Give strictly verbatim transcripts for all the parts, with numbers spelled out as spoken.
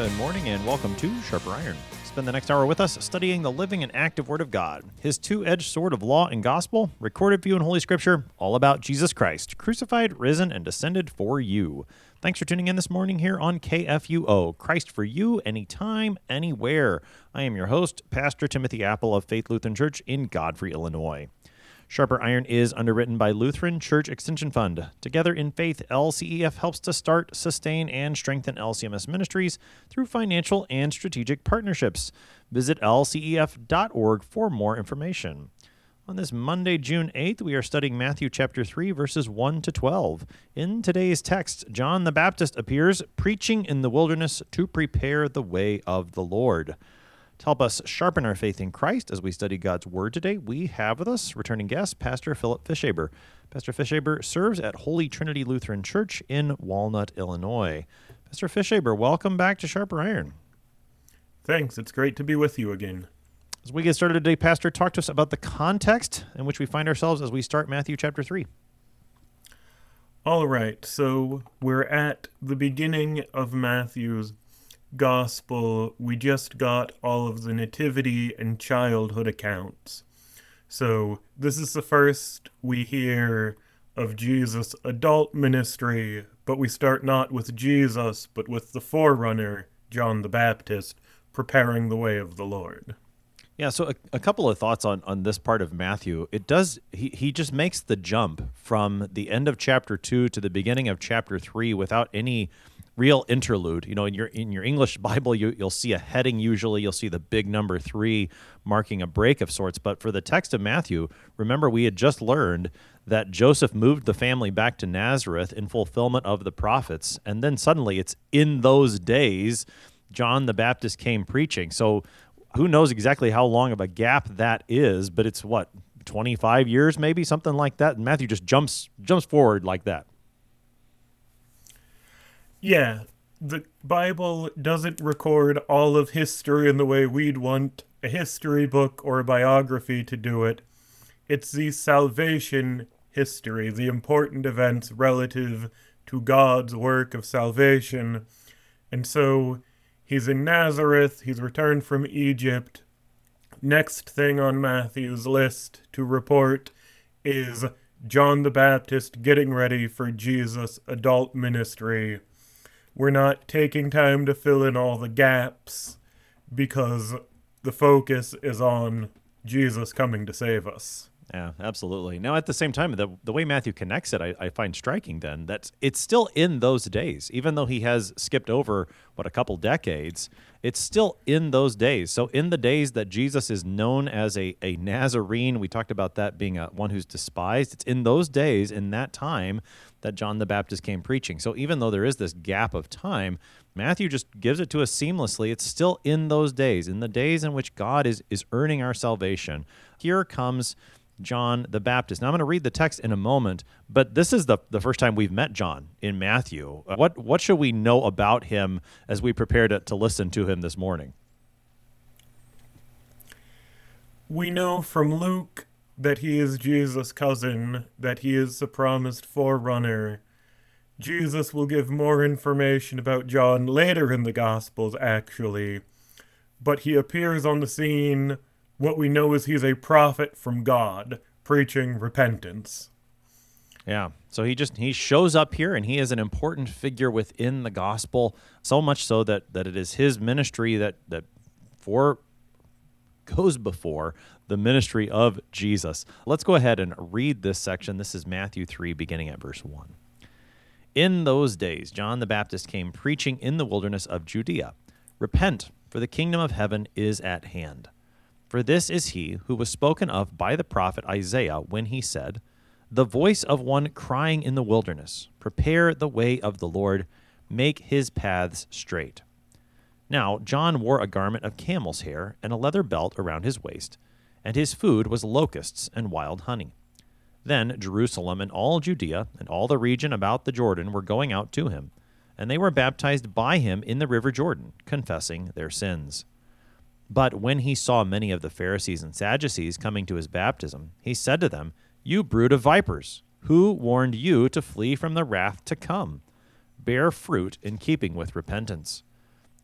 Good morning and welcome to Sharper Iron. Spend the next hour with us studying the living and active Word of God, His two-edged sword of law and gospel, recorded for you in Holy Scripture, all about Jesus Christ, crucified, risen, and descended for you. Thanks for tuning in this morning here on K F U O, Christ for you, anytime, anywhere. I am your host, Pastor Timothy Apple of Faith Lutheran Church in Godfrey, Illinois. Sharper Iron is underwritten by Lutheran Church Extension Fund. Together in Faith, L C E F helps to start, sustain, and strengthen L C M S ministries through financial and strategic partnerships. Visit L C E F dot org for more information. On this Monday, June eighth, we are studying Matthew chapter three, verses one to twelve. In today's text, John the Baptist appears preaching in the wilderness to prepare the way of the Lord. To help us sharpen our faith in Christ as we study God's Word today, we have with us returning guest, Pastor Philip Fishaber. Pastor Fishaber serves at Holy Trinity Lutheran Church in Walnut, Illinois. Pastor Fishaber, welcome back to Sharper Iron. Thanks. It's great to be with you again. As we get started today, Pastor, talk to us about the context in which we find ourselves as we start Matthew chapter three. All right. So we're at the beginning of Matthew's Gospel. We just got all of the nativity and childhood accounts. So this is the first we hear of Jesus' adult ministry, but we start not with Jesus, but with the forerunner, John the Baptist, preparing the way of the Lord. Yeah, so a, a couple of thoughts on, on this part of Matthew. It does, he, he just makes the jump from the end of chapter two to the beginning of chapter three without any real interlude. You know, in your in your English Bible, you, you'll see a heading usually. You'll see the big number three marking a break of sorts. But for the text of Matthew, remember we had just learned that Joseph moved the family back to Nazareth in fulfillment of the prophets. And then suddenly it's in those days, John the Baptist came preaching. So who knows exactly how long of a gap that is, but it's what, twenty-five years maybe, something like that. And Matthew just jumps jumps forward like that. Yeah, the Bible doesn't record all of history in the way we'd want a history book or a biography to do it. It's the salvation history, the important events relative to God's work of salvation. And so he's in Nazareth, he's returned from Egypt. Next thing on Matthew's list to report is John the Baptist getting ready for Jesus' adult ministry. We're not taking time to fill in all the gaps because the focus is on Jesus coming to save us. Yeah, absolutely. Now, at the same time, the the way Matthew connects it, I, I find striking then, that it's still in those days. Even though he has skipped over, what, a couple decades, it's still in those days. So in the days that Jesus is known as a, a Nazarene, we talked about that being a one who's despised, it's in those days, in that time, that John the Baptist came preaching. So even though there is this gap of time, Matthew just gives it to us seamlessly. It's still in those days, in the days in which God is, is earning our salvation. Here comes John the Baptist. Now, I'm going to read the text in a moment, but this is the, the first time we've met John in Matthew. What what should we know about him as we prepare to, to listen to him this morning? We know from Luke that he is Jesus' cousin, that he is the promised forerunner. Jesus will give more information about John later in the Gospels, actually, but he appears on the scene. What we know is he's a prophet from God, preaching repentance. Yeah, so he just he shows up here, and he is an important figure within the gospel, so much so that, that it is his ministry that, that for goes before the ministry of Jesus. Let's go ahead and read this section. This is Matthew three, beginning at verse one. In those days, John the Baptist came preaching in the wilderness of Judea. Repent, for the kingdom of heaven is at hand. For this is he who was spoken of by the prophet Isaiah when he said, The voice of one crying in the wilderness, prepare the way of the Lord, make his paths straight. Now John wore a garment of camel's hair and a leather belt around his waist, and his food was locusts and wild honey. Then Jerusalem and all Judea and all the region about the Jordan were going out to him, and they were baptized by him in the river Jordan, confessing their sins. But when he saw many of the Pharisees and Sadducees coming to his baptism, he said to them, You brood of vipers, who warned you to flee from the wrath to come? Bear fruit in keeping with repentance.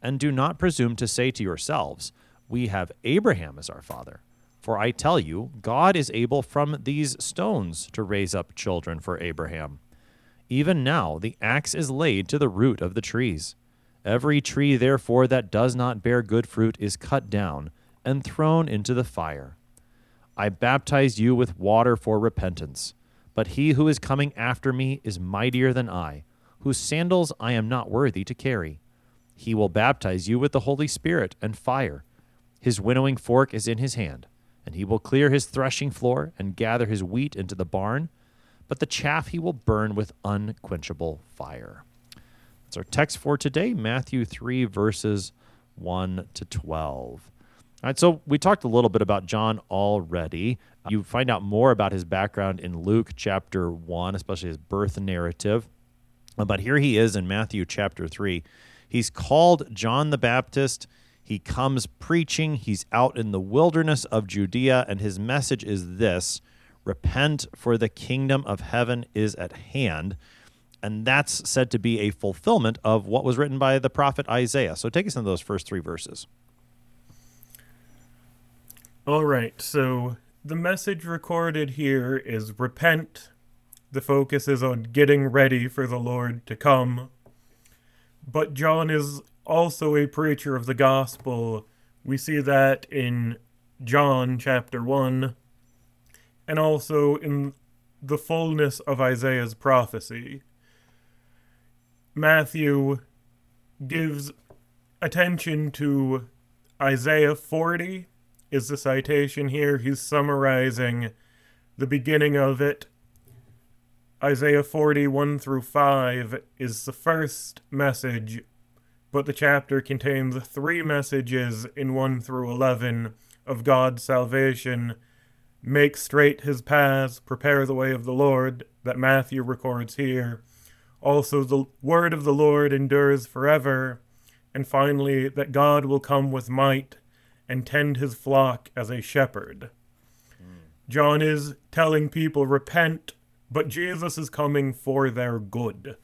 And do not presume to say to yourselves, we have Abraham as our father. For I tell you, God is able from these stones to raise up children for Abraham. Even now the axe is laid to the root of the trees. Every tree, therefore, that does not bear good fruit is cut down and thrown into the fire. I baptize you with water for repentance, but he who is coming after me is mightier than I, whose sandals I am not worthy to carry. He will baptize you with the Holy Spirit and fire. His winnowing fork is in his hand, and he will clear his threshing floor and gather his wheat into the barn, but the chaff he will burn with unquenchable fire. That's our text for today, Matthew three, verses one to twelve. All right, so we talked a little bit about John already. You find out more about his background in Luke chapter one, especially his birth narrative. But here he is in Matthew chapter three. He's called John the Baptist. He comes preaching. He's out in the wilderness of Judea, and his message is this: repent, for the kingdom of heaven is at hand. And that's said to be a fulfillment of what was written by the prophet Isaiah. So take us into those first three verses. All right, so the message recorded here is repent. The focus is on getting ready for the Lord to come. But John is also a preacher of the gospel. We see that in John chapter one, and also in the fullness of Isaiah's prophecy. Matthew gives attention to Isaiah forty, is the citation here. He's summarizing the beginning of it. Isaiah forty, one through five is the first message, but the chapter contains three messages in one through eleven of God's salvation. Make straight his paths, prepare the way of the Lord, that Matthew records here. Also, the word of the Lord endures forever. And finally, that God will come with might and tend his flock as a shepherd. Mm. John is telling people, repent, but Jesus is coming for their good.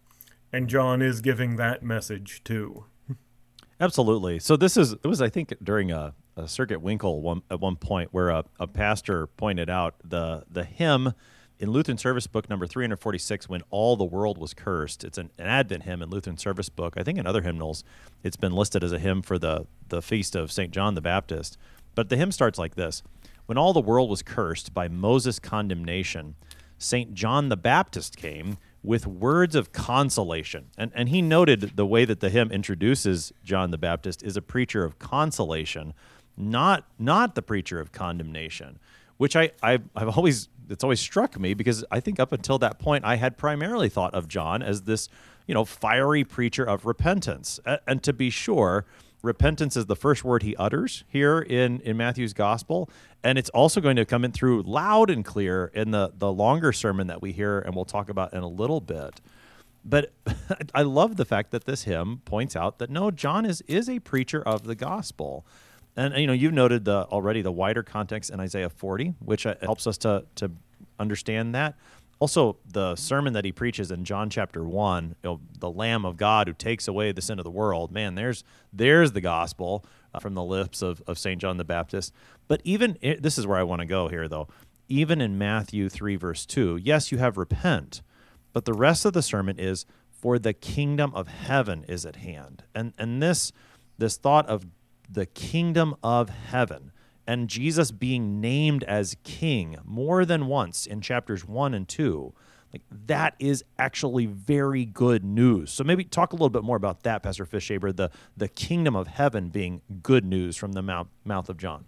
And John is giving that message too. Absolutely. So this is, it was, I think, during a, a Circuit Winkle one, at one point where a, a pastor pointed out the the hymn in Lutheran Service Book number three forty-six, When All the World Was Cursed. It's an, an Advent hymn in Lutheran Service Book. I think in other hymnals it's been listed as a hymn for the, the feast of Saint John the Baptist. But the hymn starts like this: When all the world was cursed by Moses' condemnation, Saint John the Baptist came with words of consolation. And and he noted the way that the hymn introduces John the Baptist is a preacher of consolation, not not the preacher of condemnation, which I, I've, I've always, it's always struck me, because I think up until that point I had primarily thought of John as this, you know, fiery preacher of repentance. And, and to be sure, repentance is the first word he utters here in, in Matthew's gospel, and it's also going to come in through loud and clear in the, the longer sermon that we hear and we'll talk about in a little bit. But I love the fact that this hymn points out that no, John is is a preacher of the gospel. And, you know, you've noted the already the wider context in Isaiah forty, which uh, helps us to to understand that. Also, the sermon that he preaches in John chapter one, you know, the Lamb of God who takes away the sin of the world. Man, there's there's the gospel uh, from the lips of, of Saint John the Baptist. But even, it, this is where I want to go here, though. Even in Matthew three, verse two, yes, you have repent, but the rest of the sermon is, for the kingdom of heaven is at hand. And and this this thought of the kingdom of heaven and Jesus being named as king more than once in chapters one and two, like that is actually very good news. So maybe talk a little bit more about that, Pastor Fishaber, the, the kingdom of heaven being good news from the mouth, mouth of John.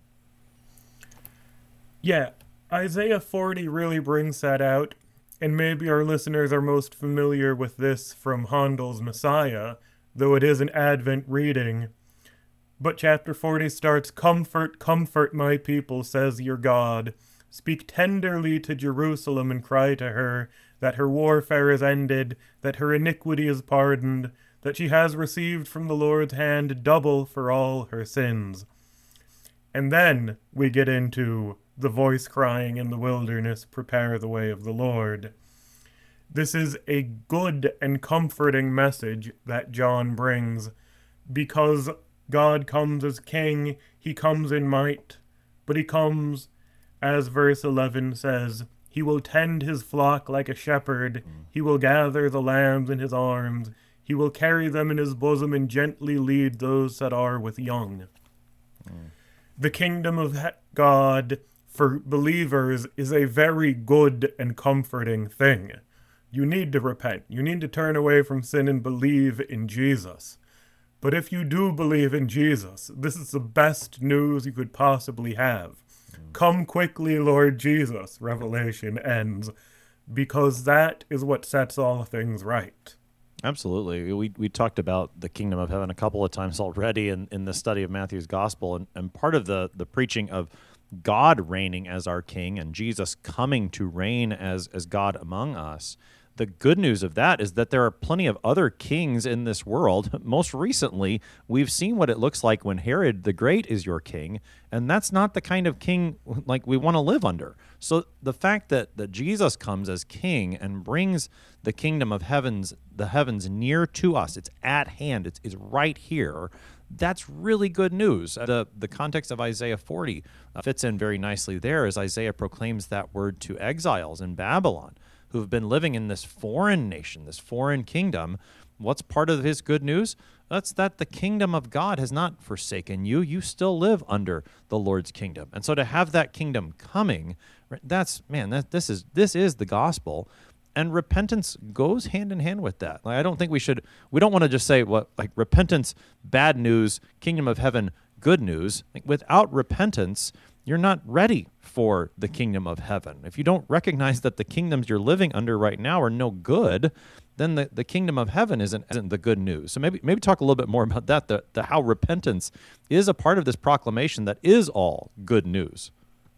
Yeah, Isaiah forty really brings that out, and maybe our listeners are most familiar with this from Handel's Messiah, though it is an Advent reading. But chapter forty starts, Comfort, comfort my people, says your God. Speak tenderly to Jerusalem and cry to her that her warfare is ended, that her iniquity is pardoned, that she has received from the Lord's hand double for all her sins. And then we get into the voice crying in the wilderness, prepare the way of the Lord. This is a good and comforting message that John brings, because God comes as king, he comes in might, but he comes, as verse eleven says, he will tend his flock like a shepherd, he will gather the lambs in his arms, he will carry them in his bosom and gently lead those that are with young. Mm. The kingdom of God for believers is a very good and comforting thing. You need to repent. You need to turn away from sin and believe in Jesus. But if you do believe in Jesus, this is the best news you could possibly have. Mm. Come quickly, Lord Jesus, Revelation ends, because that is what sets all things right. Absolutely. We we talked about the kingdom of heaven a couple of times already in, in the study of Matthew's gospel, and, and part of the, the preaching of God reigning as our king and Jesus coming to reign as, as God among us. The good news of that is that there are plenty of other kings in this world. Most recently, we've seen what it looks like when Herod the Great is your king, and that's not the kind of king like we want to live under. So the fact that, that Jesus comes as king and brings the kingdom of heavens, the heavens near to us, it's at hand, it's, it's right here, that's really good news. The, the context of Isaiah forty uh, fits in very nicely there as Isaiah proclaims that word to exiles in Babylon, who have been living in this foreign nation, this foreign kingdom. What's part of his good news? That's that the kingdom of God has not forsaken you. You still live under the Lord's kingdom. And so to have that kingdom coming, that's, man, that, this is this is the gospel. And repentance goes hand in hand with that. Like, I don't think we should, we don't want to just say, what, like repentance, bad news, kingdom of heaven, good news. Like, without repentance, you're not ready for the kingdom of heaven. If you don't recognize that the kingdoms you're living under right now are no good, then the, the kingdom of heaven isn't, isn't the good news. So maybe maybe talk a little bit more about that, the, the how repentance is a part of this proclamation that is all good news.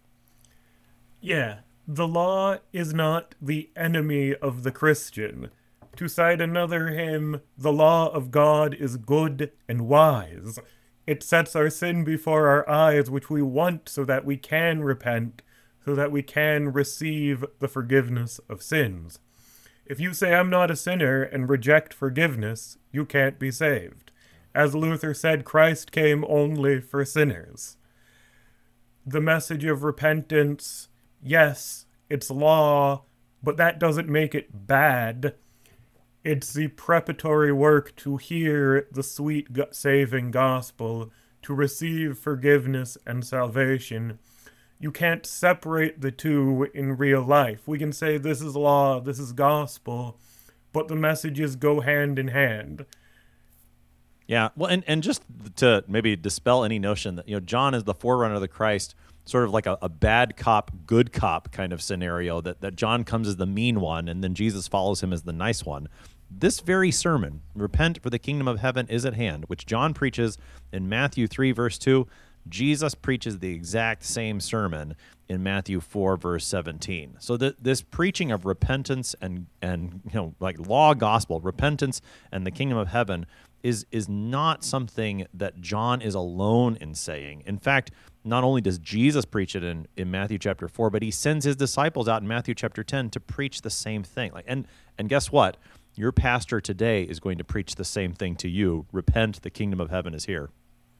Yeah, the law is not the enemy of the Christian. To cite another hymn, the law of God is good and wise. It sets our sin before our eyes, which we want so that we can repent, so that we can receive the forgiveness of sins. If you say, I'm not a sinner, and reject forgiveness, you can't be saved. As Luther said, Christ came only for sinners. The message of repentance, yes, it's law, but that doesn't make it bad. It's the preparatory work to hear the sweet saving gospel, to receive forgiveness and salvation. You can't separate the two in real life. We can say this is law, this is gospel, but the messages go hand in hand. Yeah, well, and, and just to maybe dispel any notion that, you know, John is the forerunner of the Christ, sort of like a, a bad cop, good cop kind of scenario, that, that John comes as the mean one and then Jesus follows him as the nice one. This very sermon, repent for the kingdom of heaven is at hand, which John preaches in Matthew three, verse two, Jesus preaches the exact same sermon in Matthew four, verse seventeen. So that this preaching of repentance and, and you know, like law gospel, repentance and the kingdom of heaven is, is not something that John is alone in saying. In fact, not only does Jesus preach it in, in Matthew chapter four, but he sends his disciples out in Matthew chapter ten to preach the same thing. Like, and, and guess what? Your pastor today is going to preach the same thing to you. Repent, the kingdom of heaven is here.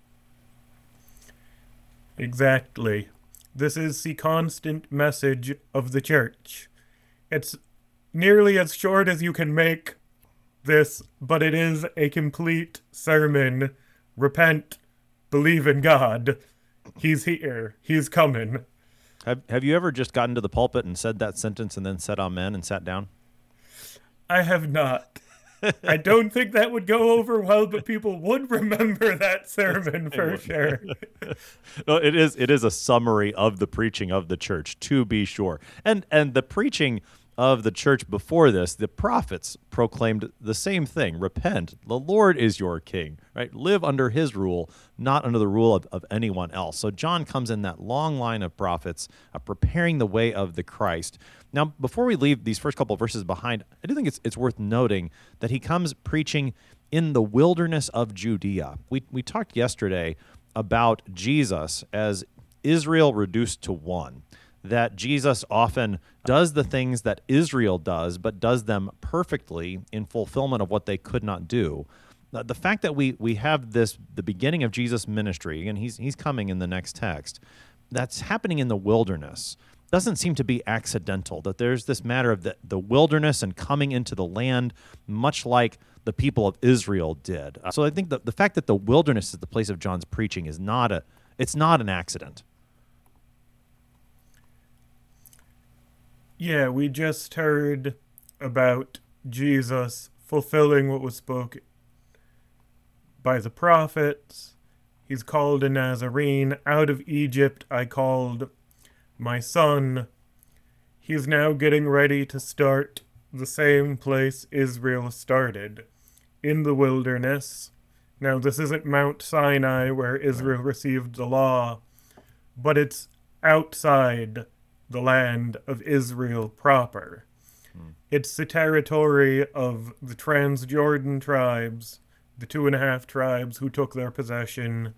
Exactly. This is the constant message of the church. It's nearly as short as you can make this, but it is a complete sermon. Repent, believe in God. He's here. He's coming. Have Have you ever just gotten to the pulpit and said that sentence and then said amen and sat down? I have not. I don't think that would go over well, but people would remember that sermon for sure. No, it is it is a summary of the preaching of the church, to be sure. And and the preaching of the church before this, the prophets proclaimed the same thing. Repent, the Lord is your king, right? Live under his rule, not under the rule of, of anyone else. So John comes in that long line of prophets, uh, preparing the way of the Christ. Now, before we leave these first couple of verses behind, I do think it's it's worth noting that he comes preaching in the wilderness of Judea. We we talked yesterday about Jesus as Israel reduced to one, that Jesus often does the things that Israel does, but does them perfectly in fulfillment of what they could not do. the, the fact that we we have this the beginning of Jesus' ministry, and he's he's coming in the next text, that's happening in the wilderness, doesn't seem to be accidental. That there's this matter of the, the wilderness and coming into the land, much like the people of Israel did. Uh, so I think that the fact that the wilderness is the place of John's preaching is not a it's not an accident. Yeah, we just heard about Jesus fulfilling what was spoken by the prophets. He's called a Nazarene. Out of Egypt I called my son. He's now getting ready to start the same place Israel started, in the wilderness. Now, this isn't Mount Sinai where Israel received the law, but it's outside the land of Israel proper. Hmm. It's the territory of the Transjordan tribes, the two and a half tribes who took their possession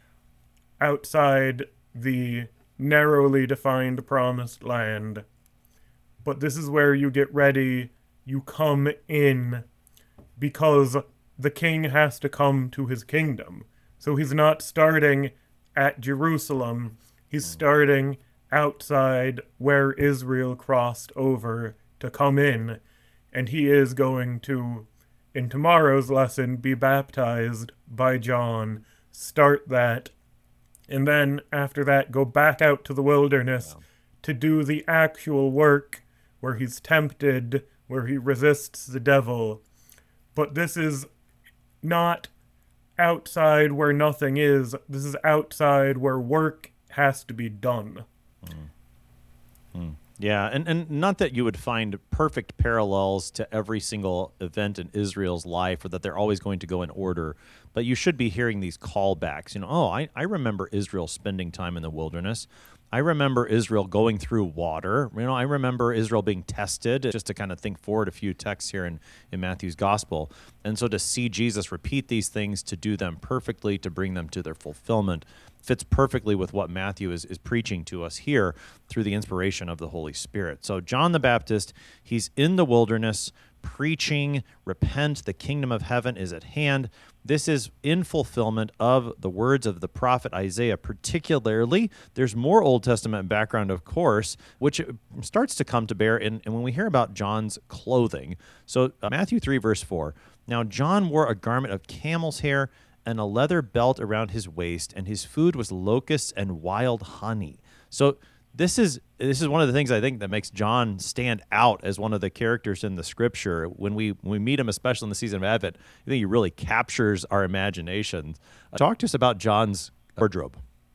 outside the narrowly defined promised land. But this is where you get ready, you come in, because the king has to come to his kingdom. So he's not starting at Jerusalem, he's starting outside where Israel crossed over to come in, and he is going to, in tomorrow's lesson, be baptized by John, start that, and then after that go back out to the wilderness wow. to do the actual work where he's tempted, where he resists the devil. But this is not outside where nothing is. This is outside where work has to be done. Mm. Mm. Yeah, and, and not that you would find perfect parallels to every single event in Israel's life or that they're always going to go in order, but you should be hearing these callbacks. You know, oh, I, I remember Israel spending time in the wilderness. I remember Israel going through water. You know, I remember Israel being tested, just to kind of think forward a few texts here in, in Matthew's gospel. And so to see Jesus repeat these things, to do them perfectly, to bring them to their fulfillment, fits perfectly with what Matthew is, is preaching to us here through the inspiration of the Holy Spirit. So John the Baptist, he's in the wilderness preaching, repent, the kingdom of heaven is at hand. This is in fulfillment of the words of the prophet Isaiah, particularly. There's more Old Testament background, of course, which starts to come to bear in, and when we hear about John's clothing. So uh, Matthew three, verse four, now John wore a garment of camel's hair and a leather belt around his waist, and his food was locusts and wild honey. So This is this is one of the things I think that makes John stand out as one of the characters in the Scripture. When we when we meet him, especially in the season of Advent, I think he really captures our imagination. Uh, talk to us about John's wardrobe.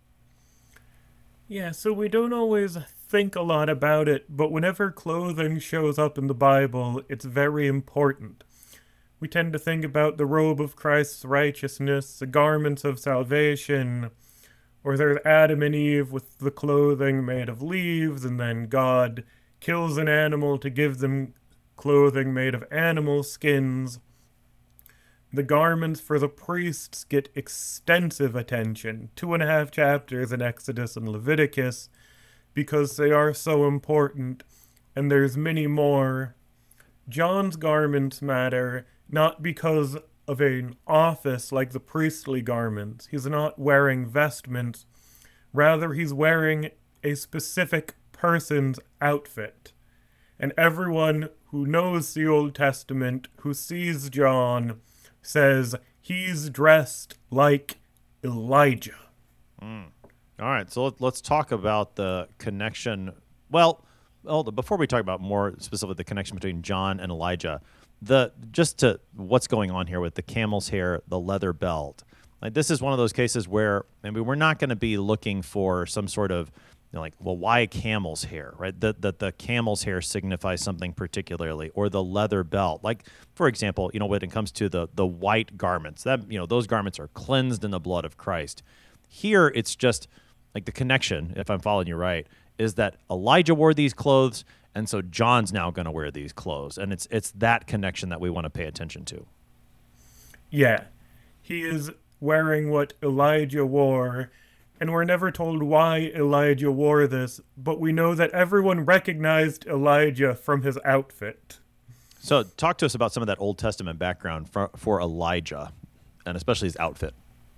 Yeah, so we don't always think a lot about it, but whenever clothing shows up in the Bible, it's very important. We tend to think about the robe of Christ's righteousness, the garments of salvation, or there's Adam and Eve with the clothing made of leaves, and then God kills an animal to give them clothing made of animal skins. The garments for the priests get extensive attention, two and a half chapters in Exodus and Leviticus, because they are so important, and there's many more. John's garments matter not because of an office like the priestly garments. He's not wearing vestments. Rather, he's wearing a specific person's outfit. And everyone who knows the Old Testament, who sees John, says he's dressed like Elijah. Mm. All right, so let, let's talk about the connection. Well, well, before we talk about more specifically the connection between John and Elijah, The just to what's going on here with the camel's hair, the leather belt. Like this is one of those cases where maybe we're not going to be looking for some sort of, you know, like, well, why camel's hair, right? That the, the camel's hair signifies something particularly, or the leather belt. Like, for example, you know, when it comes to the the white garments, that you know those garments are cleansed in the blood of Christ. Here, it's just like the connection, if I'm following you right, is that Elijah wore these clothes. And so John's now going to wear these clothes. And it's it's that connection that we want to pay attention to. Yeah. He is wearing what Elijah wore. And we're never told why Elijah wore this. But we know that everyone recognized Elijah from his outfit. So talk to us about some of that Old Testament background for, for Elijah. and especially his outfit.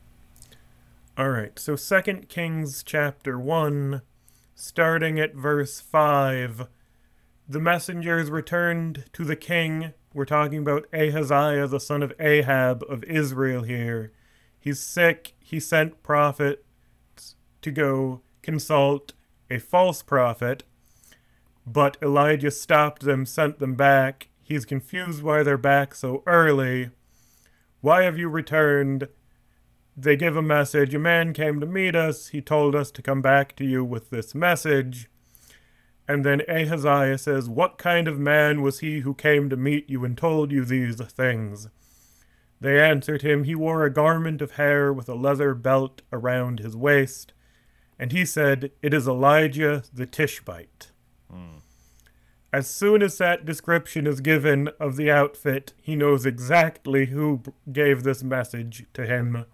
All right, so Second Kings chapter one, starting at verse five. The messengers returned to the king. We're talking about Ahaziah, the son of Ahab of Israel here. He's sick. He sent prophets to go consult a false prophet, but Elijah stopped them, sent them back. He's confused why they're back so early. Why have you returned? They give a message. A man came to meet us. He told us to come back to you with this message. And then Ahaziah says, what kind of man was he who came to meet you and told you these things? They answered him, he wore a garment of hair with a leather belt around his waist. And he said, it is Elijah the Tishbite. Hmm. As soon as that description is given of the outfit, he knows exactly who gave this message to him.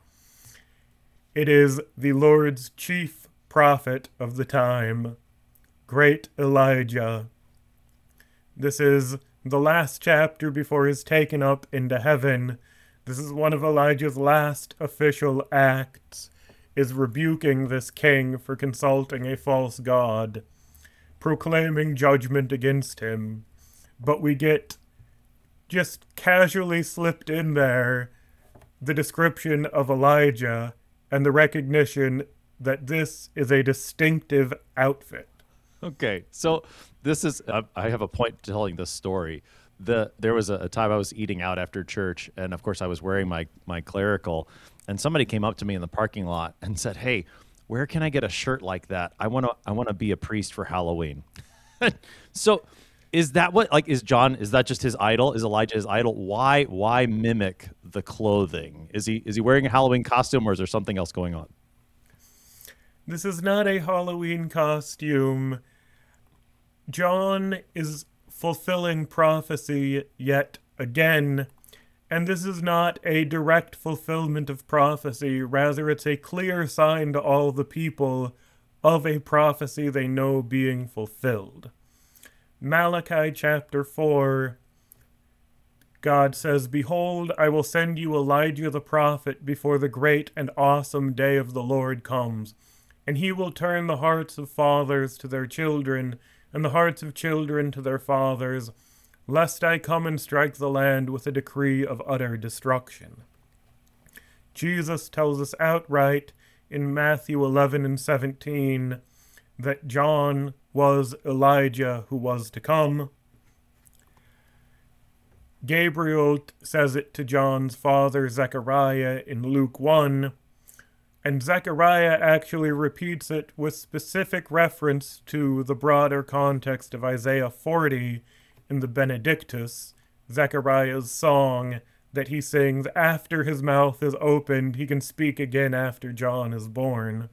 It is the Lord's chief prophet of the time, great Elijah. This is the last chapter before he's taken up into heaven. This is one of Elijah's last official acts, is rebuking this king for consulting a false god, proclaiming judgment against him. But we get just casually slipped in there the description of Elijah and the recognition that this is a distinctive outfit. Okay, so this is, uh, I have a point to telling this story. The There was a, a time I was eating out after church, and of course I was wearing my, my clerical, and somebody came up to me in the parking lot and said, hey, where can I get a shirt like that? I want to I want to be a priest for Halloween. So is that what, like, is John, is that just his idol? Is Elijah his idol? Why why mimic the clothing? Is he is he wearing a Halloween costume, or is there something else going on? This is not a Halloween costume. John is fulfilling prophecy yet again, and this is not a direct fulfillment of prophecy. Rather, it's a clear sign to all the people of a prophecy they know being fulfilled. Malachi chapter four, God says, behold, I will send you Elijah the prophet before the great and awesome day of the Lord comes, and he will turn the hearts of fathers to their children, and the hearts of children to their fathers, lest I come and strike the land with a decree of utter destruction. Jesus tells us outright in Matthew eleven and seventeen that John was Elijah who was to come. Gabriel says it to John's father Zechariah in Luke one, and Zechariah actually repeats it with specific reference to the broader context of Isaiah forty in the Benedictus, Zechariah's song that he sings after his mouth is opened. He can speak again after John is born.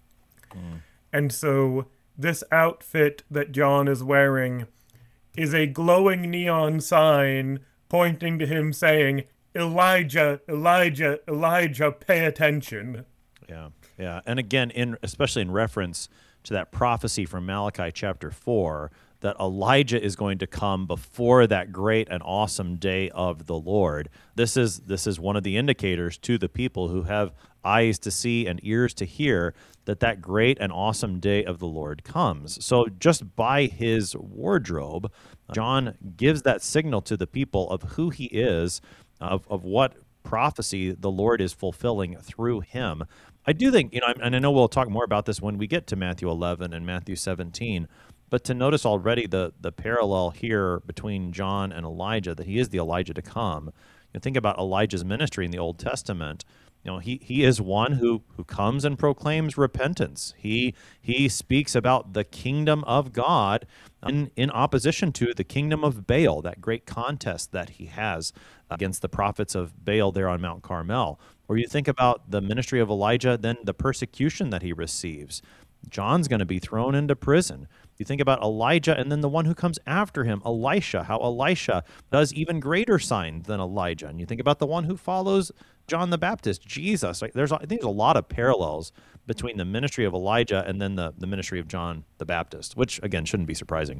Mm. And so this outfit that John is wearing is a glowing neon sign pointing to him saying, Elijah, Elijah, Elijah, pay attention. Yeah, yeah. And again, in especially in reference to that prophecy from Malachi chapter four, that Elijah is going to come before that great and awesome day of the Lord. This is this is one of the indicators to the people who have eyes to see and ears to hear that that great and awesome day of the Lord comes. So just by his wardrobe, John gives that signal to the people of who he is, of, of what prophecy the Lord is fulfilling through him. I do think, you know, and I know we'll talk more about this when we get to Matthew eleven and Matthew seventeen, but to notice already the the parallel here between John and Elijah, that he is the Elijah to come. You know, think about Elijah's ministry in the Old Testament. You know, he he is one who who comes and proclaims repentance. He he speaks about the kingdom of God in in opposition to the kingdom of Baal, that great contest that he has against the prophets of Baal there on Mount Carmel. Or you think about the ministry of Elijah, then the persecution that he receives. John's going to be thrown into prison. You think about Elijah and then the one who comes after him, Elisha, how Elisha does even greater signs than Elijah. And you think about the one who follows John the Baptist, Jesus. Right? There's, I think there's a lot of parallels between the ministry of Elijah and then the, the ministry of John the Baptist, which, again, shouldn't be surprising.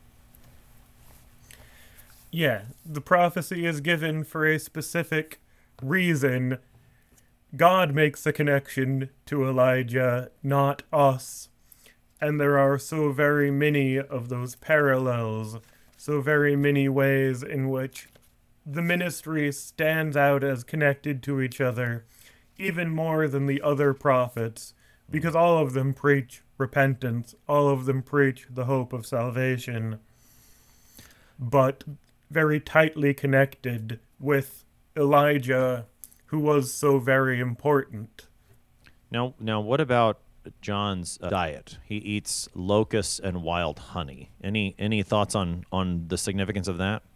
Yeah, the prophecy is given for a specific reason, God makes a connection to Elijah, not us. And there are so very many of those parallels, so very many ways in which the ministry stands out as connected to each other, even more than the other prophets, because all of them preach repentance, all of them preach the hope of salvation, but very tightly connected with Elijah, who was so very important. Now, now, what about John's uh, diet? He eats locusts and wild honey. Any any thoughts on on the significance of that?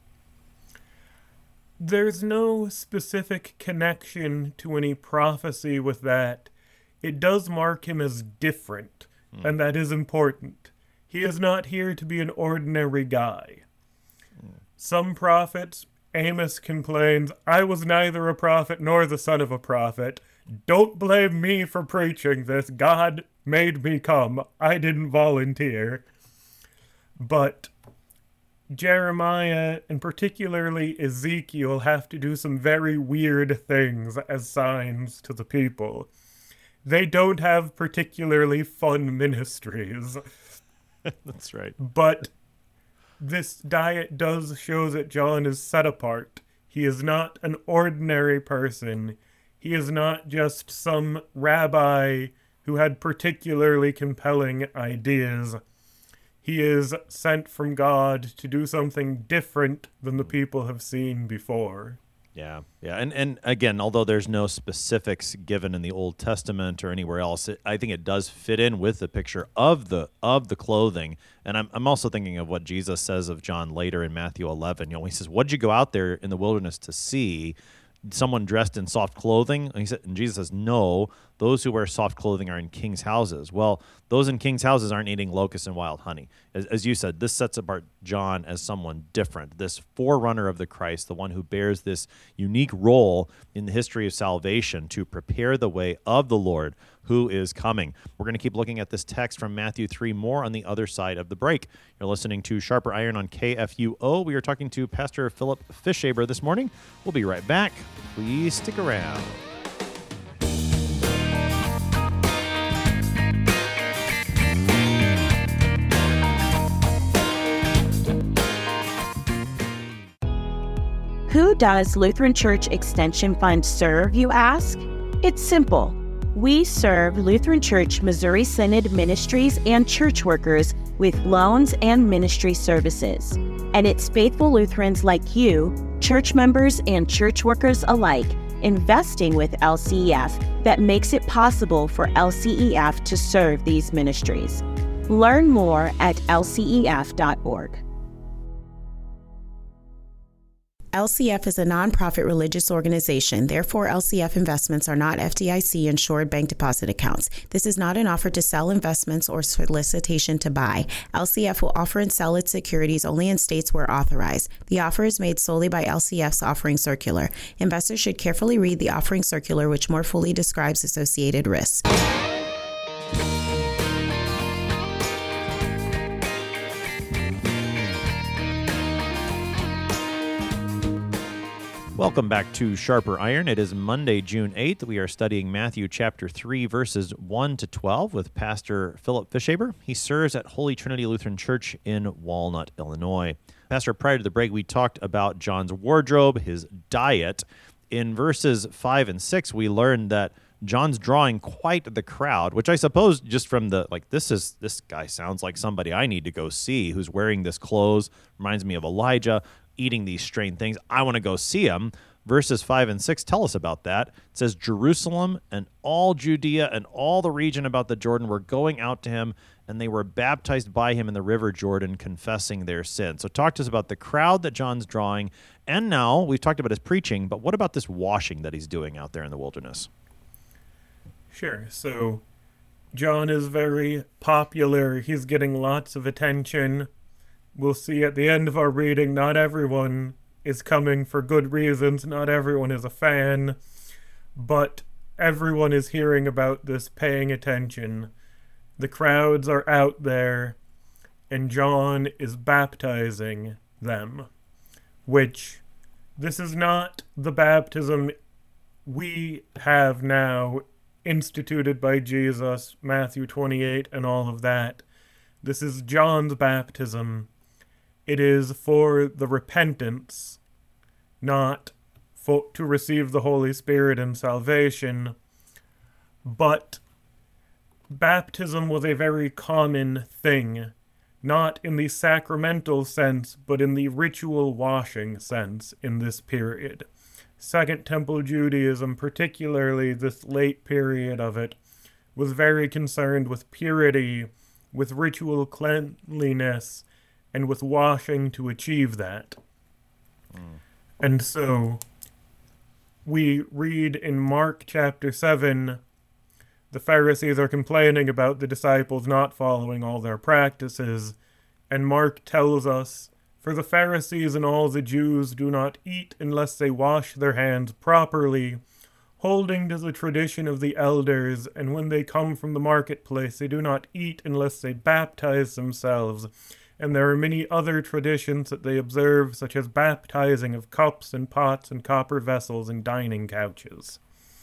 There's no specific connection to any prophecy with that. It does mark him as different, mm. and that is important. He is not here to be an ordinary guy. Mm. Some prophets, Amos complains, I was neither a prophet nor the son of a prophet. Don't blame me for preaching this. God made me come. I didn't volunteer. But Jeremiah, and particularly Ezekiel, have to do some very weird things as signs to the people. They don't have particularly fun ministries. That's right. But this diet does show that John is set apart. He is not an ordinary person. He is not just some rabbi who had particularly compelling ideas. He is sent from God to do something different than the people have seen before. Yeah, yeah, and and again, although there's no specifics given in the Old Testament or anywhere else, it, I think it does fit in with the picture of the of the clothing. And I'm I'm also thinking of what Jesus says of John later in Matthew eleven. You know, he says, "What'd you go out there in the wilderness to see? Someone dressed in soft clothing?" And he said, and Jesus says, "No, those who wear soft clothing are in kings' houses." Well, those in kings' houses aren't eating locusts and wild honey. As, as you said, this sets apart John as someone different, this forerunner of the Christ, the one who bears this unique role in the history of salvation to prepare the way of the Lord who is coming. We're going to keep looking at this text from Matthew three more on the other side of the break. You're listening to Sharper Iron on K F U O. We are talking to Pastor Philip Fishaber this morning. We'll be right back. Please stick around. Who does Lutheran Church Extension Fund serve, you ask? It's simple. We serve Lutheran Church Missouri Synod ministries and church workers with loans and ministry services. And it's faithful Lutherans like you, church members and church workers alike, investing with L C E F that makes it possible for L C E F to serve these ministries. Learn more at L C E F dot org. L C F is a nonprofit religious organization. Therefore, L C F investments are not F D I C-insured bank deposit accounts. This is not an offer to sell investments or solicitation to buy. L C F will offer and sell its securities only in states where authorized. The offer is made solely by L C F's offering circular. Investors should carefully read the offering circular, which more fully describes associated risks. Welcome back to Sharper Iron. It is Monday, June eighth. We are studying Matthew chapter three, verses one to twelve with Pastor Philip Fishaber. He serves at Holy Trinity Lutheran Church in Walnut, Illinois. Pastor, prior to the break, we talked about John's wardrobe, his diet. In verses five and six, we learned that John's drawing quite the crowd, which I suppose just from the, like, this is, this guy sounds like somebody I need to go see who's wearing this clothes, reminds me of Elijah, eating these strange things. I want to go see him. Verses five and six tell us about that. It says, Jerusalem and all Judea and all the region about the Jordan were going out to him, and they were baptized by him in the river Jordan, confessing their sins. So talk to us about the crowd that John's drawing. And now we've talked about his preaching, but what about this washing that he's doing out there in the wilderness? Sure. So John is very popular. He's getting lots of attention. We'll see at the end of our reading, not everyone is coming for good reasons. Not everyone is a fan, but everyone is hearing about this, paying attention. The crowds are out there, and John is baptizing them, which This is not the baptism we have now instituted by Jesus, Matthew twenty-eight, and all of that. This is John's baptism. It is for the repentance, not for, to receive the Holy Spirit and salvation. But baptism was a very common thing, not in the sacramental sense, but in the ritual washing sense in this period. Second Temple Judaism, particularly this late period of it, was very concerned with purity, with ritual cleanliness, and with washing to achieve that. Mm. And so, we read in Mark chapter seven, the Pharisees are complaining about the disciples not following all their practices, and Mark tells us, "For the Pharisees and all the Jews do not eat unless they wash their hands properly, holding to the tradition of the elders, and when they come from the marketplace they do not eat unless they baptize themselves, and there are many other traditions that they observe, such as baptizing of cups and pots and copper vessels and dining couches."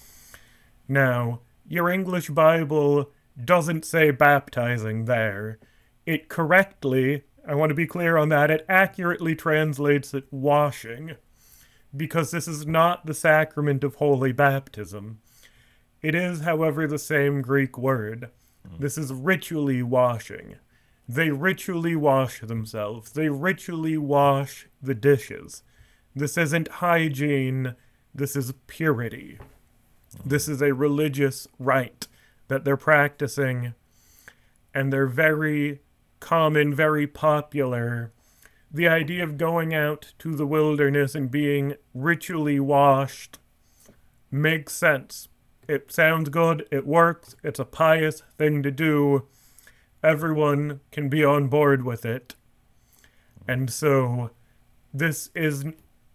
Now, your English Bible doesn't say baptizing there. It correctly, I want to be clear on that, it accurately translates it washing, because this is not the sacrament of holy baptism. It is, however, the same Greek word. This is ritually washing. They ritually wash themselves. They ritually wash the dishes. This isn't hygiene. This is purity. This is a religious rite that they're practicing, and they're very common, very popular. The idea of going out to the wilderness and being ritually washed makes sense. It sounds good, it works, it's a pious thing to do. Everyone can be on board with it. And so, this is...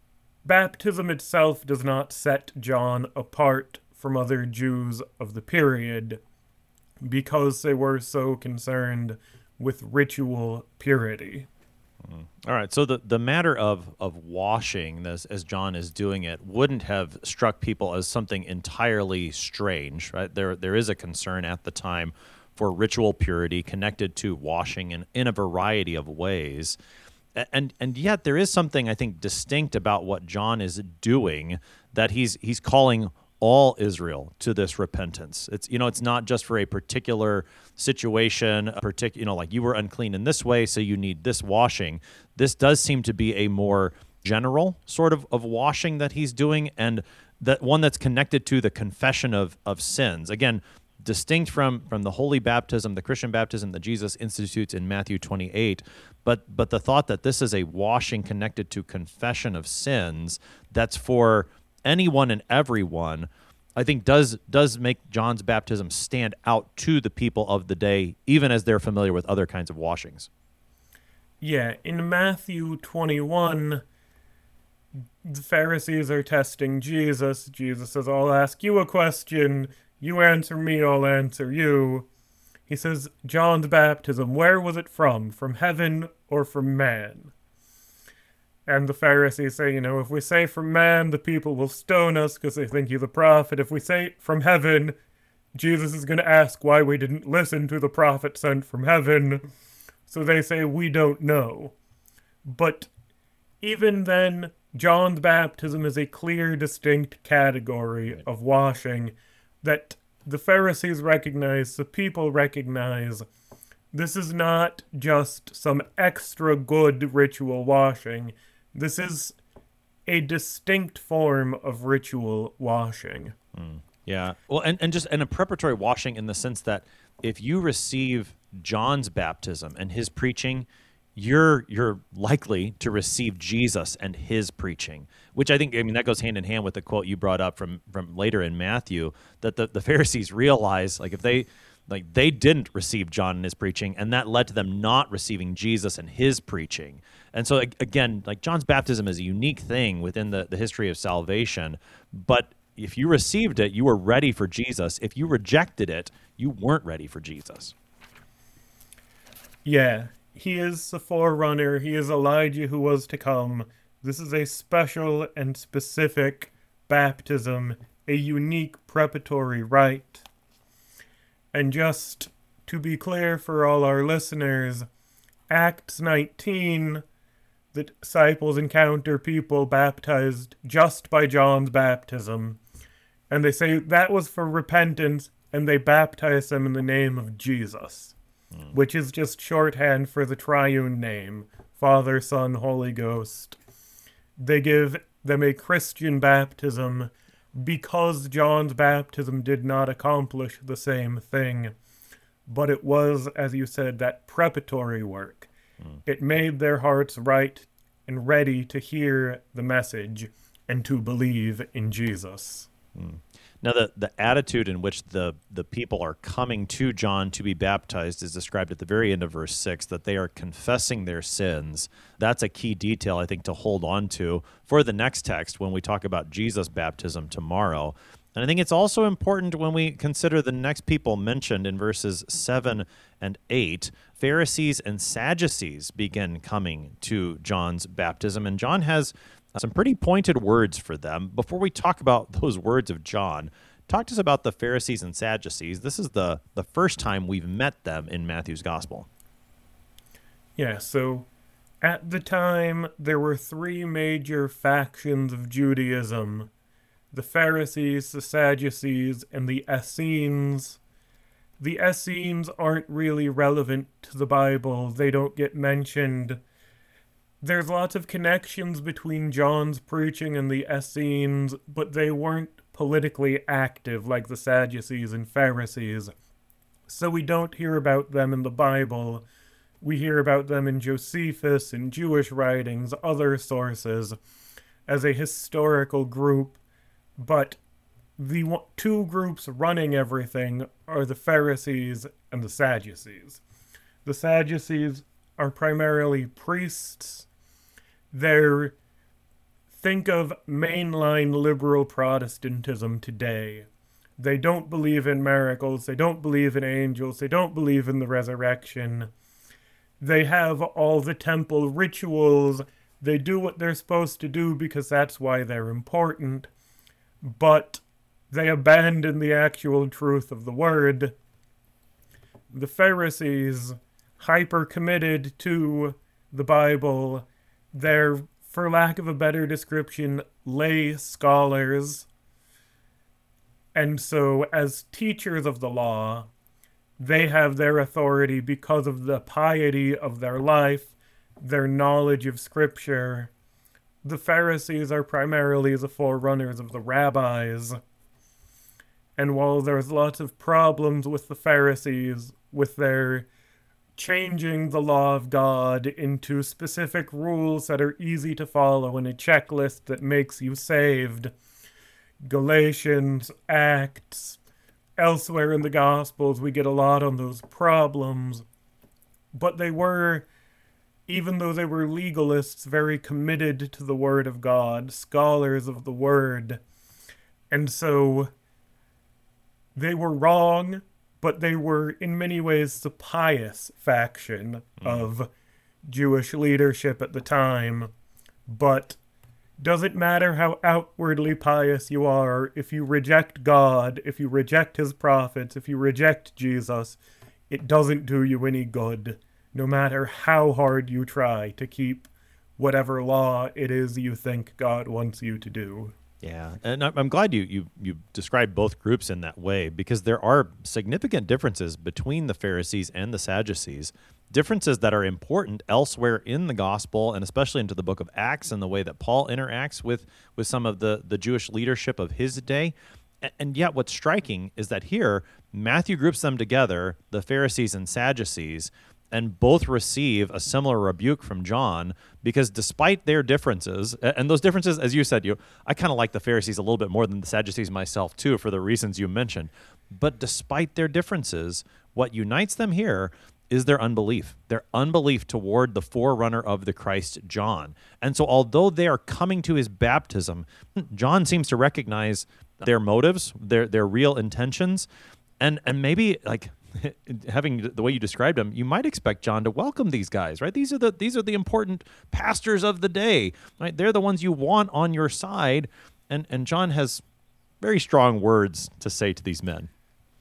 Baptism itself does not set John apart from other Jews of the period, because they were so concerned with ritual purity. Mm. All right, so the, the matter of, of washing, as, as John is doing it, wouldn't have struck people as something entirely strange, right? There There is a concern at the time for ritual purity connected to washing in, in a variety of ways. And and yet there is something, I think, distinct about what John is doing, that he's he's calling all Israel to this repentance. It's, you know, it's not just for a particular situation, a particular, you know, like you were unclean in this way, so you need this washing. This does seem to be a more general sort of, of washing that he's doing, and that one that's connected to the confession of of sins. Again, distinct from, from the holy baptism, the Christian baptism that Jesus institutes in Matthew twenty-eight, but but the thought that this is a washing connected to confession of sins that's for anyone and everyone, I think does does make John's baptism stand out to the people of the day, even as they're familiar with other kinds of washings. Yeah, in Matthew twenty-one, the Pharisees are testing Jesus. Jesus says, "I'll ask you a question. You answer me, I'll answer you." He says, "John's baptism, where was it from? From heaven or from man?" And the Pharisees say, you know, if we say from man, the people will stone us because they think he's a prophet. If we say from heaven, Jesus is going to ask why we didn't listen to the prophet sent from heaven. So they say, we don't know. But even then, John's baptism is a clear, distinct category of washing that the Pharisees recognize, the people recognize. This is not just some extra good ritual washing. This is a distinct form of ritual washing. Mm, yeah. Well, and, and just and a preparatory washing in the sense that if you receive John's baptism and his preaching, you're you're likely to receive Jesus and his preaching, which I think, I mean, that goes hand in hand with the quote you brought up from, from later in Matthew, that the, the Pharisees realize, like, if they, like, they didn't receive John and his preaching, and that led to them not receiving Jesus and his preaching. And so, again, like, John's baptism is a unique thing within the, the history of salvation, but if you received it, you were ready for Jesus. If you rejected it, you weren't ready for Jesus. Yeah. He is the forerunner. He is Elijah who was to come. This is a special and specific baptism, a unique preparatory rite. And just to be clear for all our listeners, Acts nineteen, the disciples encounter people baptized just by John's baptism. And they say that was for repentance, and they baptize them in the name of Jesus, mm. which is just shorthand for the triune name, Father, Son, Holy Ghost. They give them a Christian baptism because John's baptism did not accomplish the same thing. But it was, as you said, that preparatory work. Mm. It made their hearts right and ready to hear the message and to believe in Jesus. Mm. Now, the, the attitude in which the, the people are coming to John to be baptized is described at the very end of verse six, that they are confessing their sins. That's a key detail, I think, to hold on to for the next text when we talk about Jesus' baptism tomorrow. And I think it's also important when we consider the next people mentioned in verses seven and eight. Pharisees and Sadducees begin coming to John's baptism, and John has some pretty pointed words for them. Before we talk about those words of John, talk to us about the Pharisees and Sadducees. This is the, the first time we've met them in Matthew's gospel. Yeah, so at the time, there were three major factions of Judaism: the Pharisees, the Sadducees, and the Essenes. The Essenes aren't really relevant to the Bible. They don't get mentioned. There's lots of connections between John's preaching and the Essenes, but they weren't politically active like the Sadducees and Pharisees. So we don't hear about them in the Bible. We hear about them in Josephus, in Jewish writings, other sources, as a historical group. But the two groups running everything are the Pharisees and the Sadducees. The Sadducees are primarily priests. They're, think of mainline liberal Protestantism today. They don't believe in miracles. They don't believe in angels. They don't believe in the resurrection. They have all the temple rituals. They do what they're supposed to do because that's why they're important. But they abandon the actual truth of the word. The Pharisees, hyper committed to the Bible, they're, for lack of a better description, lay scholars. And so, as teachers of the law, they have their authority because of the piety of their life, their knowledge of Scripture. The Pharisees are primarily the forerunners of the rabbis. And while there's lots of problems with the Pharisees, with their changing the law of God into specific rules that are easy to follow in a checklist that makes you saved, Galatians, Acts, elsewhere in the Gospels, we get a lot on those problems. But they were, even though they were legalists, very committed to the Word of God, scholars of the Word. And so they were wrong, but they were in many ways the pious faction mm. of Jewish leadership at the time. But doesn't matter how outwardly pious you are, if you reject God, if you reject his prophets, if you reject Jesus, it doesn't do you any good, no matter how hard you try to keep whatever law it is you think God wants you to do. Yeah, and I'm glad you, you you described both groups in that way, because there are significant differences between the Pharisees and the Sadducees, differences that are important elsewhere in the gospel, and especially into the book of Acts and the way that Paul interacts with, with some of the, the Jewish leadership of his day. And yet what's striking is that here, Matthew groups them together, the Pharisees and Sadducees, and both receive a similar rebuke from John, because despite their differences, and those differences, as you said, you, I kind of like the Pharisees a little bit more than the Sadducees myself too, for the reasons you mentioned. But despite their differences, what unites them here is their unbelief, their unbelief toward the forerunner of the Christ, John. And so although they are coming to his baptism, John seems to recognize their motives, their their real intentions, and and maybe like having the way you described them, you might expect John to welcome these guys, right? These are the these are the important pastors of the day, right? They're the ones you want on your side, and and John has very strong words to say to these men.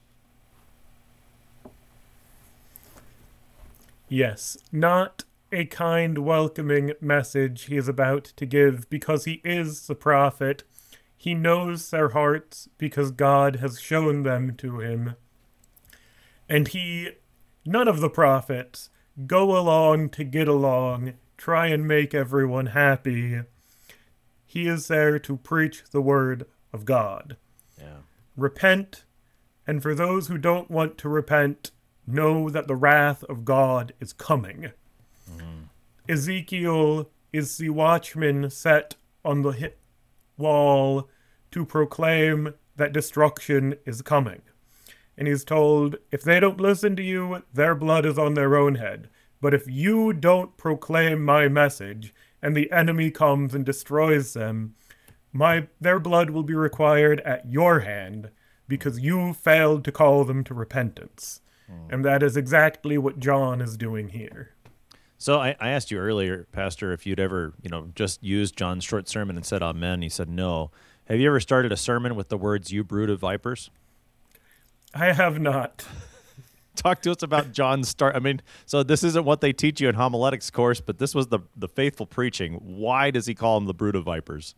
Yes, not a kind, welcoming message he is about to give because he is the prophet. He knows their hearts because God has shown them to him. And he, none of the prophets, go along to get along, try and make everyone happy. He is there to preach the word of God. Yeah. Repent, and for those who don't want to repent, know that the wrath of God is coming. Mm-hmm. Ezekiel is the watchman set on the hit wall to proclaim that destruction is coming. And he's told, if they don't listen to you, their blood is on their own head. But if you don't proclaim my message, and the enemy comes and destroys them, my their blood will be required at your hand, because you failed to call them to repentance. Mm. And that is exactly what John is doing here. So I, I asked you earlier, Pastor, if you'd ever, you know, just used John's short sermon and said amen. He said no. Have you ever started a sermon with the words, "You brood of vipers"? I have not. Talk to us about John's start. I mean, so this isn't what they teach you in homiletics course, but this was the, the faithful preaching. Why does he call them the brood of vipers?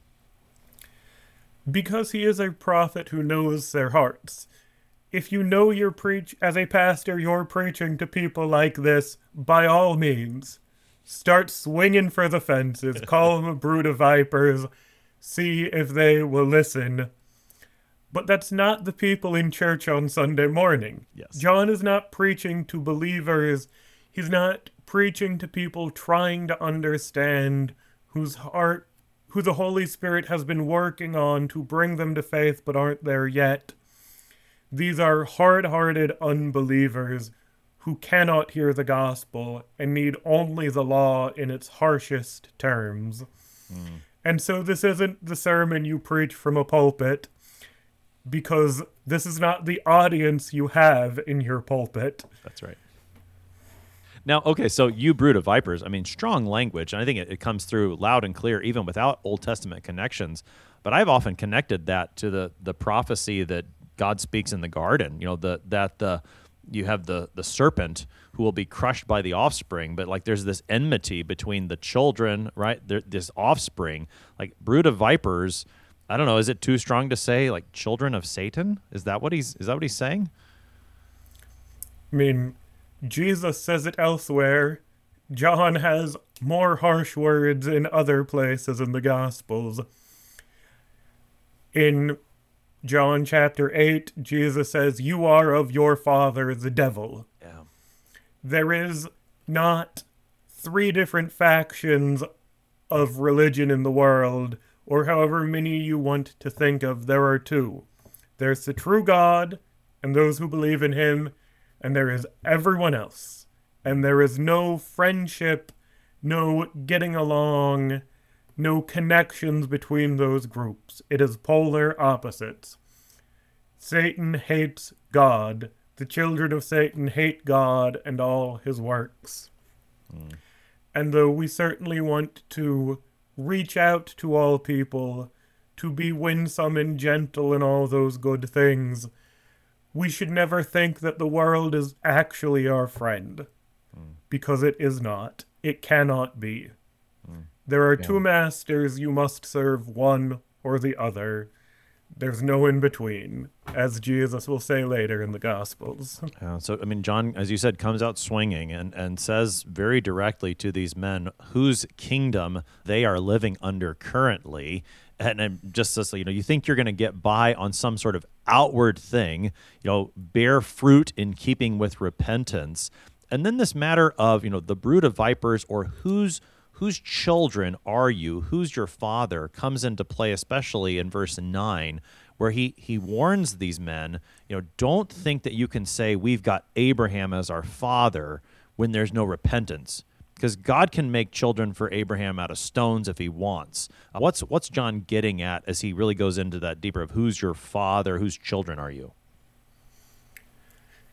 Because he is a prophet who knows their hearts. If you know you're preach as a pastor, you're preaching to people like this, by all means, start swinging for the fences, call them a brood of vipers, see if they will listen. But that's not the people in church on Sunday morning. Yes. John is not preaching to believers. He's not preaching to people trying to understand whose heart, who the Holy Spirit has been working on to bring them to faith but aren't there yet. These are hard-hearted unbelievers who cannot hear the gospel and need only the law in its harshest terms. Mm. And so this isn't the sermon you preach from a pulpit, because this is not the audience you have in your pulpit. That's right. Now, okay, so you brood of vipers, I mean, strong language, and I think it, it comes through loud and clear, even without Old Testament connections. But I've often connected that to the the prophecy that God speaks in the garden, you know, the that the you have the the serpent who will be crushed by the offspring, but like there's this enmity between the children, right? There, this offspring, like brood of vipers. I don't know. Is it too strong to say like children of Satan? Is that what he's is that what he's saying? I mean, Jesus says it elsewhere. John has more harsh words in other places in the Gospels. In John chapter eight, Jesus says, "You are of your father, the devil." Yeah. There is not three different factions of religion in the world, or however many you want to think of. There are two. There's the true God and those who believe in him, and there is everyone else. And there is no friendship, no getting along, no connections between those groups. It is polar opposites. Satan hates God. The children of Satan hate God and all his works. Mm. And though we certainly want to reach out to all people, to be winsome and gentle and all those good things, we should never think that the world is actually our friend, mm. because it is not. It cannot be. Mm. There are yeah. two masters. You must serve one or the other. There's no in between, as Jesus will say later in the Gospels. Uh, so, I mean, John, as you said, comes out swinging and, and says very directly to these men whose kingdom they are living under currently. And, and just as, you know, you think you're going to get by on some sort of outward thing, you know, bear fruit in keeping with repentance. And then this matter of, you know, the brood of vipers, or whose whose children are you, who's your father, comes into play, especially in verse nine, where he he warns these men, you know, don't think that you can say we've got Abraham as our father when there's no repentance, because God can make children for Abraham out of stones if he wants. Uh, what's what's John getting at as he really goes into that deeper of whose your father, whose children are you?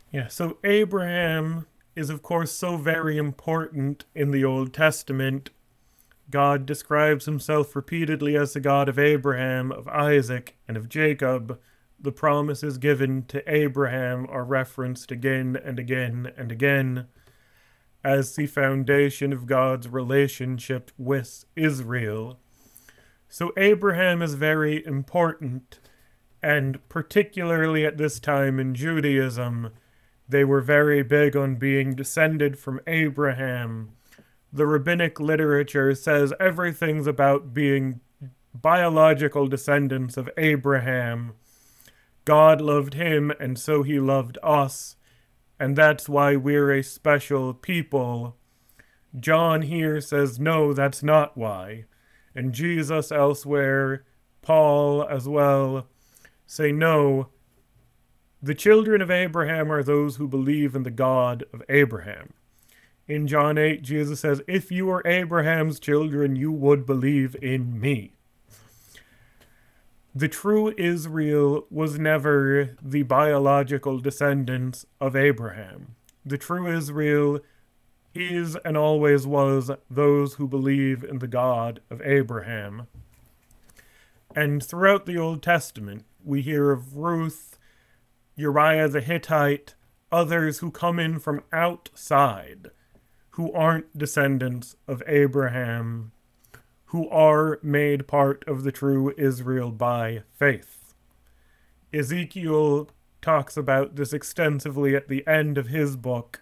Yeah, so Abraham is, of course, so very important in the Old Testament. God describes himself repeatedly as the God of Abraham, of Isaac, and of Jacob. The promises given to Abraham are referenced again and again and again as the foundation of God's relationship with Israel. So Abraham is very important, and particularly at this time in Judaism, they were very big on being descended from Abraham. The rabbinic literature says everything's about being biological descendants of Abraham. God loved him, and so he loved us, and that's why we're a special people. John here says, no, that's not why. And Jesus elsewhere, Paul as well, say, no, the children of Abraham are those who believe in the God of Abraham. In John eight, Jesus says, if you were Abraham's children, you would believe in me. The true Israel was never the biological descendants of Abraham. The true Israel is and always was those who believe in the God of Abraham. And throughout the Old Testament, we hear of Ruth, Uriah the Hittite, others who come in from outside, who aren't descendants of Abraham, who are made part of the true Israel by faith. Ezekiel talks about this extensively at the end of his book.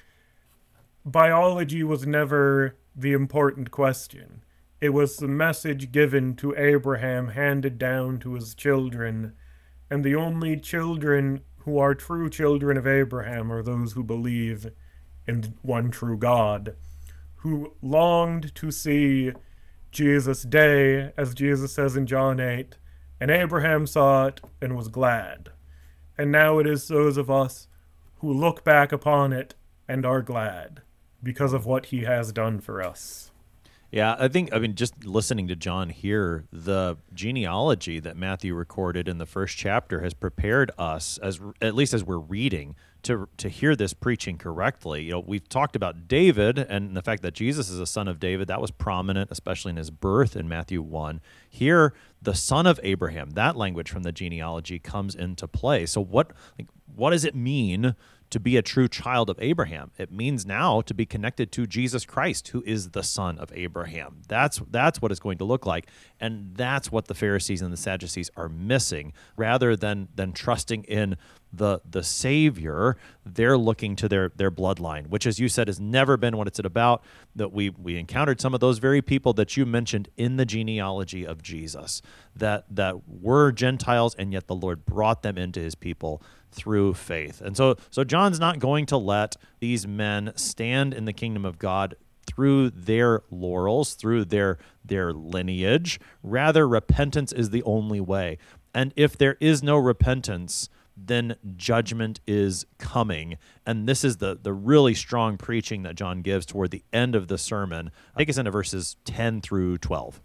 Biology was never the important question. It was the message given to Abraham, handed down to his children, and the only children who are true children of Abraham are those who believe in one true God, who longed to see Jesus' day, as Jesus says in John eight, and Abraham saw it and was glad. And now it is those of us who look back upon it and are glad because of what he has done for us. Yeah, I think, I mean, just listening to John here, the genealogy that Matthew recorded in the first chapter has prepared us, as at least as we're reading, to to hear this preaching correctly. You know, we've talked about David and the fact that Jesus is a son of David. That was prominent, especially in his birth in Matthew one. Here, the son of Abraham, that language from the genealogy comes into play. So what, like, what does it mean to be a true child of Abraham? It means now to be connected to Jesus Christ, who is the son of Abraham. That's that's what it's going to look like, and that's what the Pharisees and the Sadducees are missing. Rather than than trusting in the the Savior, they're looking to their their bloodline, which, as you said, has never been what it's about. That we we encountered some of those very people that you mentioned in the genealogy of Jesus, that that were Gentiles, and yet the Lord brought them into his people through faith. And so so John's not going to let these men stand in the kingdom of God through their laurels, through their their lineage. Rather, repentance is the only way. And if there is no repentance, then judgment is coming. And this is the the really strong preaching that John gives toward the end of the sermon. Take us into verses ten through twelve.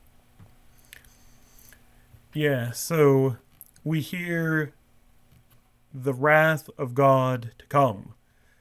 Yeah, so we hear the wrath of God to come.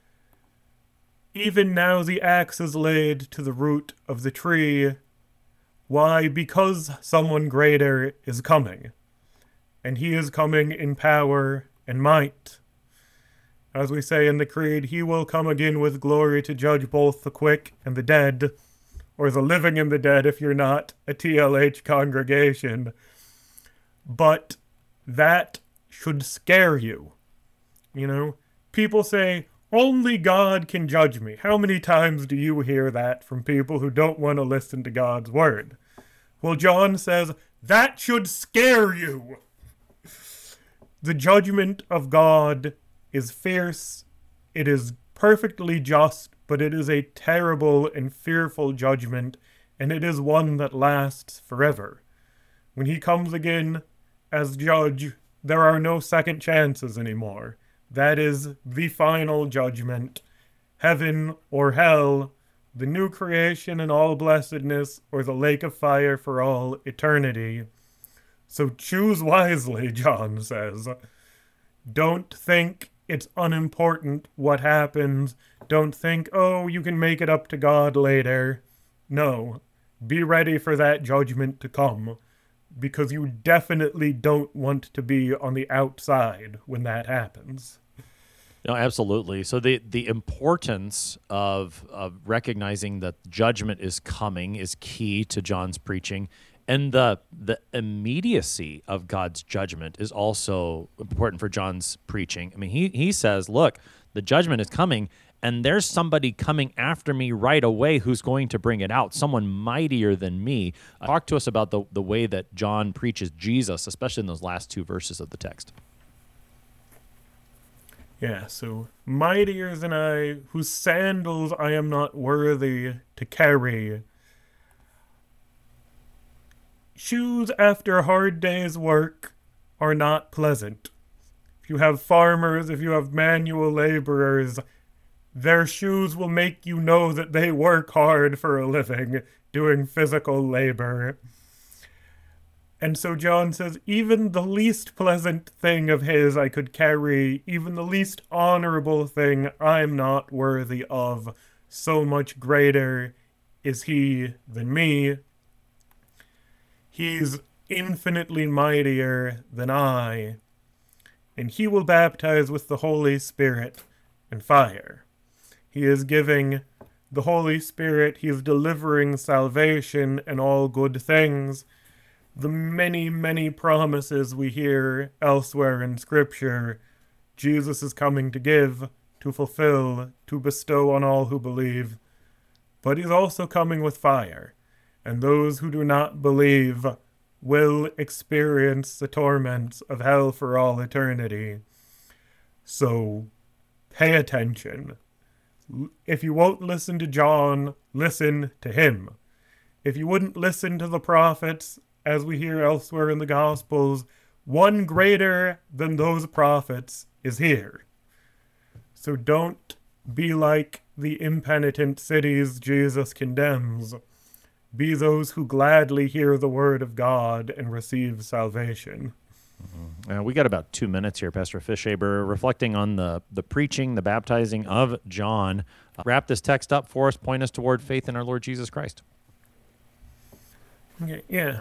Even now the axe is laid to the root of the tree. Why? Because someone greater is coming, and he is coming in power and might. As we say in the Creed, he will come again with glory to judge both the quick and the dead, or the living and the dead if you're not a T L H congregation. But that should scare you. You know, people say, only God can judge me. How many times do you hear that from people who don't want to listen to God's word? Well, John says, that should scare you. The judgment of God is fierce. It is perfectly just, but it is a terrible and fearful judgment, and it is one that lasts forever. When he comes again as judge, there are no second chances anymore. That is the final judgment. Heaven or hell, the new creation and all blessedness, or the lake of fire for all eternity. So choose wisely, John says. Don't think it's unimportant what happens. Don't think, oh, you can make it up to God later. No, be ready for that judgment to come, because you definitely don't want to be on the outside when that happens. No, absolutely. So the the importance of of recognizing that judgment is coming is key to John's preaching, and the the immediacy of God's judgment is also important for John's preaching. I mean, he he says, "Look, the judgment is coming, and there's somebody coming after me right away who's going to bring it out, someone mightier than me." Uh, talk to us about the the way that John preaches Jesus, especially in those last two verses of the text. Yeah, so mightier than I, whose sandals I am not worthy to carry. Shoes after a hard day's work are not pleasant. If you have farmers, if you have manual laborers, their shoes will make you know that they work hard for a living, doing physical labor. And so John says, even the least pleasant thing of his I could carry, even the least honorable thing I'm not worthy of. So much greater is he than me. He's infinitely mightier than I, and he will baptize with the Holy Spirit and fire. He is giving the Holy Spirit, he is delivering salvation and all good things. The many, many promises we hear elsewhere in Scripture, Jesus is coming to give, to fulfill, to bestow on all who believe. But he's also coming with fire, and those who do not believe will experience the torments of hell for all eternity. So, pay attention. If you won't listen to John, listen to him. If you wouldn't listen to the prophets, as we hear elsewhere in the Gospels, one greater than those prophets is here. So don't be like the impenitent cities Jesus condemns. Be those who gladly hear the word of God and receive salvation. Mm-hmm. Uh, we got about two minutes here, Pastor Fishaber, reflecting on the, the preaching, the baptizing of John. Uh, wrap this text up for us, point us toward faith in our Lord Jesus Christ. Okay, yeah.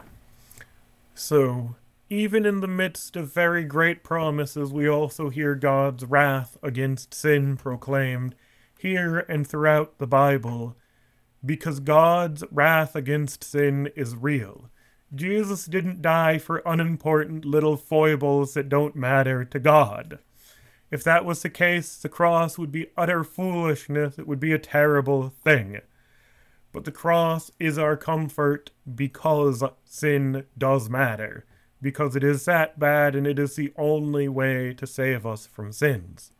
So, even in the midst of very great promises, we also hear God's wrath against sin proclaimed here and throughout the Bible, because God's wrath against sin is real. Jesus didn't die for unimportant little foibles that don't matter to God. If that was the case, the cross would be utter foolishness. It would be a terrible thing. But the cross is our comfort because sin does matter, because it is that bad and it is the only way to save us from sins.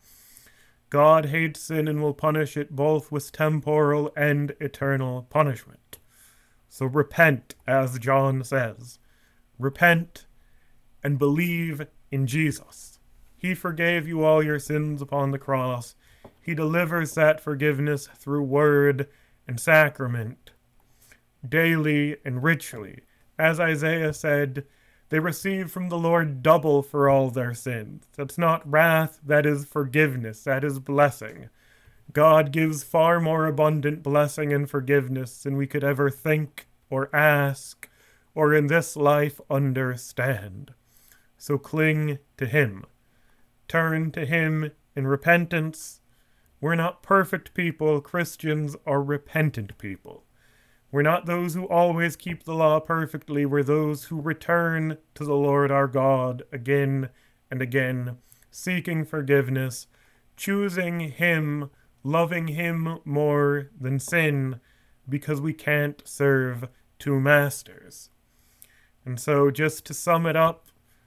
God hates sin and will punish it both with temporal and eternal punishment. So repent, as John says. Repent and believe in Jesus. He forgave you all your sins upon the cross. He delivers that forgiveness through word and sacrament, daily and richly. As Isaiah said, they receive from the Lord double for all their sins. That's not wrath, that is forgiveness, that is blessing. God gives far more abundant blessing and forgiveness than we could ever think or ask or in this life understand. So cling to Him. Turn to Him in repentance. We're not perfect people. Christians are repentant people. We're not those who always keep the law perfectly. We're those who return to the Lord our God again and again, seeking forgiveness, choosing Him, loving Him more than sin, because we can't serve two masters. And so, just to sum it up,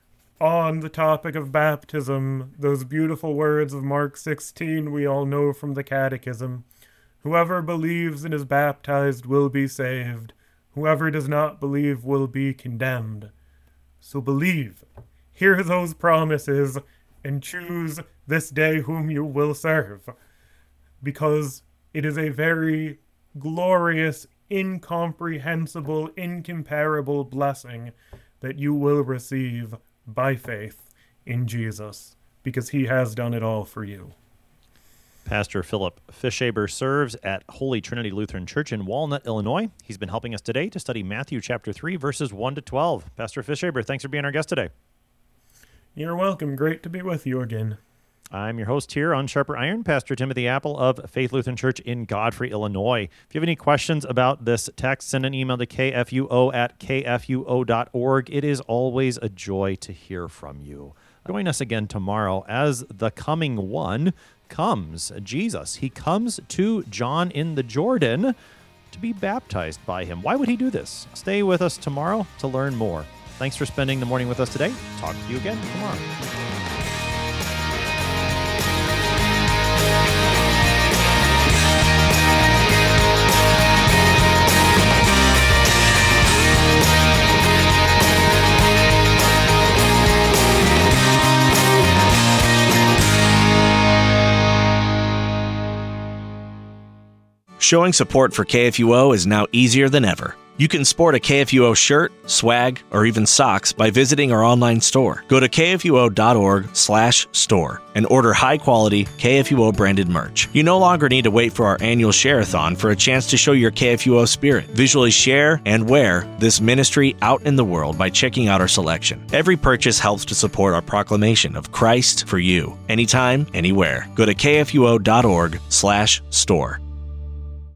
on the topic of baptism, those beautiful words of Mark sixteen we all know from the Catechism. Whoever believes and is baptized will be saved. Whoever does not believe will be condemned. So believe, hear those promises, and choose this day whom you will serve. Because it is a very glorious, incomprehensible, incomparable blessing that you will receive by faith in Jesus because he has done it all for you. Pastor Philip Fishaber serves at Holy Trinity Lutheran Church in Walnut, Illinois. He's been helping us today to study Matthew chapter three, verses one to twelve. Pastor Fishaber, thanks for being our guest today. You're welcome. Great to be with you again. I'm your host here on Sharper Iron, Pastor Timothy Apple of Faith Lutheran Church in Godfrey, Illinois. If you have any questions about this text, send an email to k f u o at k f u o dot org. It is always a joy to hear from you. Join us again tomorrow as the coming one comes, Jesus. He comes to John in the Jordan to be baptized by him. Why would he do this? Stay with us tomorrow to learn more. Thanks for spending the morning with us today. Talk to you again tomorrow. Showing support for K F U O is now easier than ever. You can sport a K F U O shirt, swag, or even socks by visiting our online store. Go to k f u o dot org slash store and order high-quality K F U O branded merch. You no longer need to wait for our annual share-a-thon for a chance to show your K F U O spirit. Visually share and wear this ministry out in the world by checking out our selection. Every purchase helps to support our proclamation of Christ for you, anytime, anywhere. Go to k f u o dot org slash store.